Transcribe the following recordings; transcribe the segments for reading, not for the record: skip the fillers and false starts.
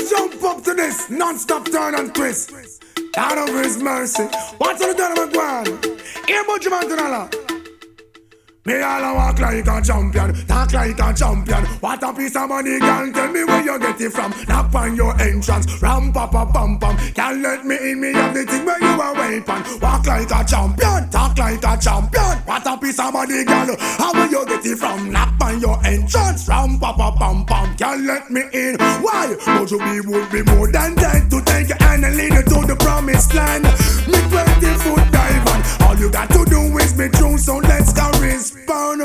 jump up to this non-stop turn and twist. Out of His mercy. What's on the done of McGuan? Here, Butch Mantanala. Me all a walk like a champion, talk like a champion. What a piece of money, girl, tell me where you get it from. Knock on your entrance, ram pa pa pam pam. Can't let me in, me have the thing where you are waiting. Walk like a champion, talk like a champion. What a piece of money, girl, how will you get it from? Knock on your entrance, ram pa pa pam pam. Can't let me in, why? But you would be more than dead to take your hand and lead you to the promised land. Me 20-foot dive on, all you got to do is be true, so let's go respond.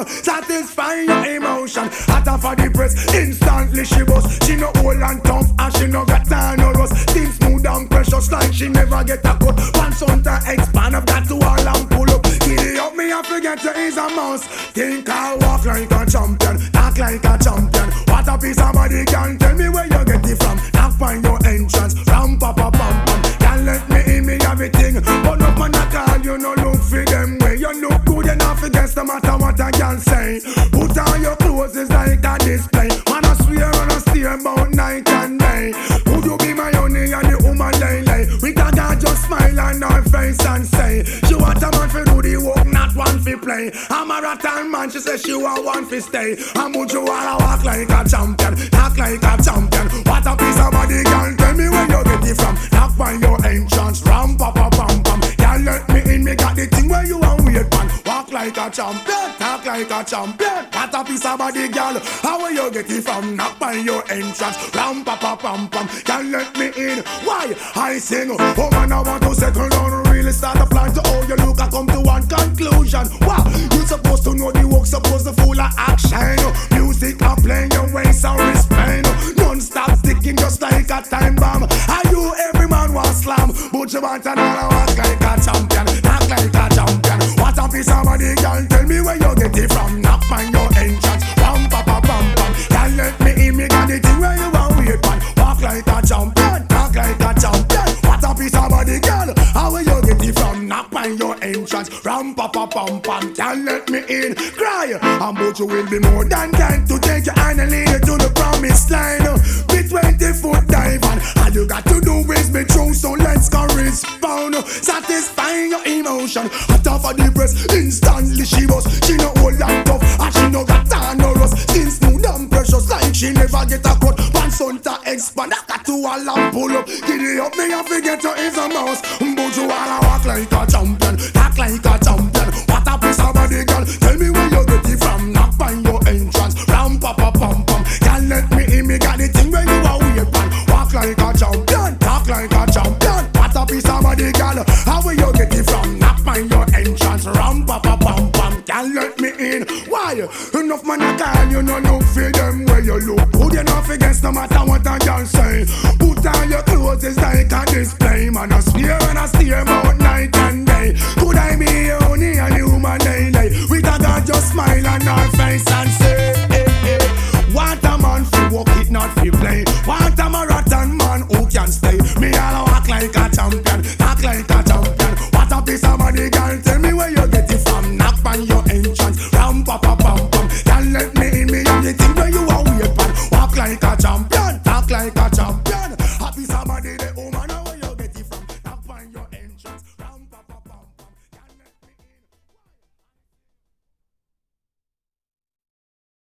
Satisfy your emotion. Hotter for the press, instantly she bust. She no old and tough and she no got time or rust. Thin smooth and precious like she never get a cut. Pants on to expand, I've got to all and pull up. Giddy up me, I forget you is a mouse. Think I walk like a champion, talk like a champion. What a piece of body, can tell me where you get it from. Knock on your entrance, ram pa pa pam pam. Can't let me in, me everything. But up on that all, you no look for them way. You look good enough against the matter what I can say. Put on your clothes, it's like a display. Man, I swear and I stay about night and day. Would you be my honey and the woman lay? We can just smile on her face and say, she want a man for do the work, not one for play. I'm a rattan man, she says she want one for stay. And would you wanna walk like a champion, talk like a champion? What a piece of body, girl, tell me where you get it from. Knock on your entrance, ram pa pa pam pam. Can't let me in, me got the thing where you want wait man. Walk like a champion, talk like a champion. What a piece of body, girl, how will you get it from? Knock on your entrance, ram pa pa pam pam. Can't let me in, why? I sing, oh man, I want to settle down, really start a plan to how you look. I come to one conclusion. Wow, you supposed to know the work, supposed to full of action. Music are playing your ways and respect. Non-stop sticking just like a time bomb. Are you every man want slam? But you want another walk like a champion, talk like a champion. What a piece of body, girl, tell me where you get it from. Knock on your entrance, ram pa pa pam pam. Can't let me in, me got the thing where you want wait man. Walk like a champion, talk like a champion. What a piece of body, girl, how will you get it from? Knock on your entrance, ram pa pa pam pam. Can't let me in, cry. And but you will be more than kind to take your hand and lead you to the promised line. Be 20-foot dive on, all you got to do is be true, so let's go respond. Satisfy your emotion. Hotter for the press, instantly she bust. She no old and tough and she no got time or rust. Thin smooth and precious like she never get a cut. Pants on to expand, I got to all and pull up. Giddy up me and forget you is a mouse. But you wanna walk like a champion, talk like a champion. What a piece of body, girl, tell me where you get it from. Knock on your entrance, ram pa pa pam pam. Can't let me in, me got the thing where you are wait man. Walk like a champion, talk like a champion. What a piece of body, girl, how will you get it from? Knock on your entrance, ram pa pa pam pam. Can't let me in, why? Enough man a call, you no look for them where you look good enough against no matter what a girl say. Put on your clothes, it's like a display. Man, I swear and I stay about night and day. Could I be only a human daily? With a girl just smile on her face and say